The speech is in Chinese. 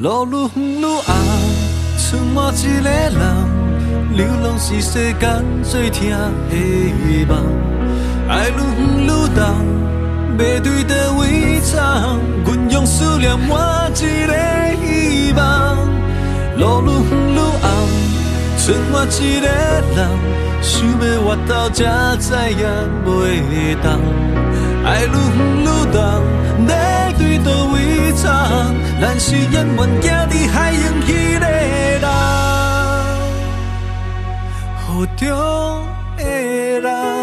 路愈远愈暗，剩我一个人，流浪是世间最疼的梦。爱愈远愈重，要对倒位走？阮用思念换一个希望。路愈远愈暗，剩我一个人，想要回头才知影袂当。爱愈远愈重，要对倒位走？咱是永远行伫海洋迄个人，雨中的人。